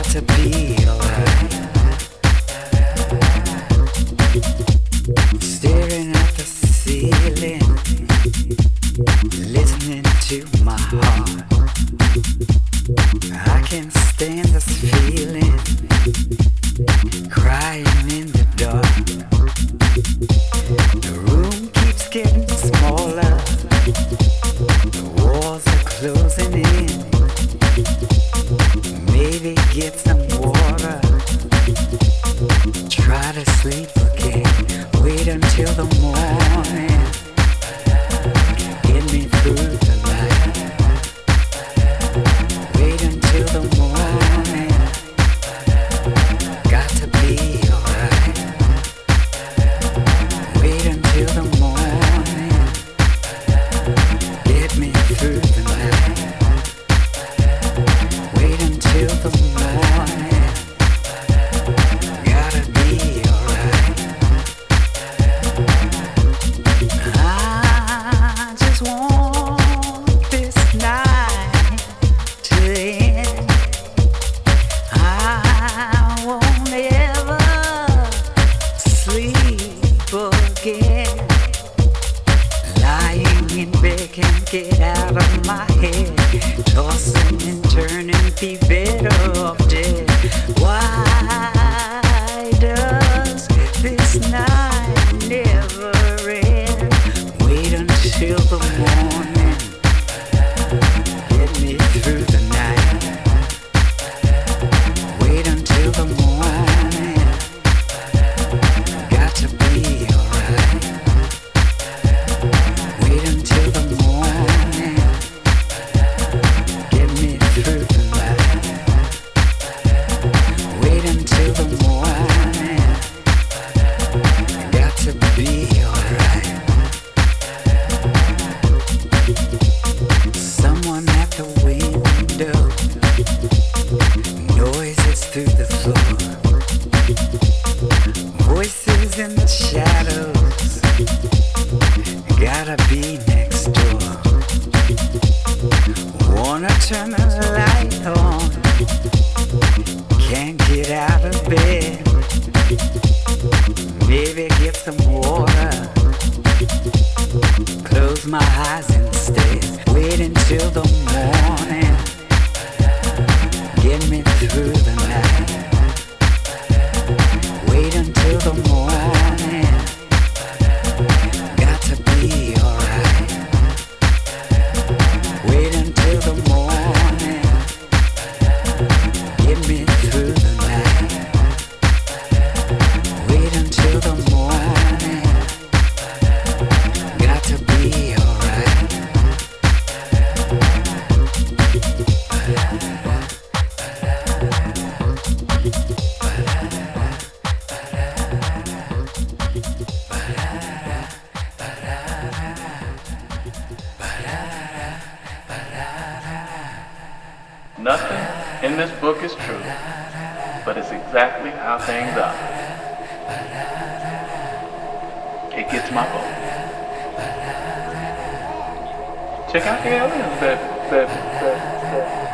to be alright. Staring at the ceiling, listening to my heart. I can't stand this feeling, crying in the dark. The room keeps getting smaller, the walls are closing in. Maybe get some water, try to sleep again. Wait until the morning, get me through the night. Wait until the morning, got to be alright. Wait until the morning, get me through the night. Wait until the morning, gotta be alright. I just want this night to end. I won't ever sleep again. Lying in bed can't get out of my head, tossing and turning, be better off dead. Why does this night never end? Wait until the morning, get me through the night. Wait until the morning, got to be alright. Wait until the morning, get me through the night. Wait until the morning, got to be alright. Someone at the window, noises through the floor, voices in the shadows, gotta be next door. Wanna turn the light on, can't get out of bed. Maybe get some water, close my eyes instead. Wait until the morning, get me through the night. Wait until the morning, got to be alright. Wait until the morning, get me through the night. Wait until the morning, got to be alright. Nothing in this book is true, but it's exactly how things are. It gets my vote. Check out the aliens that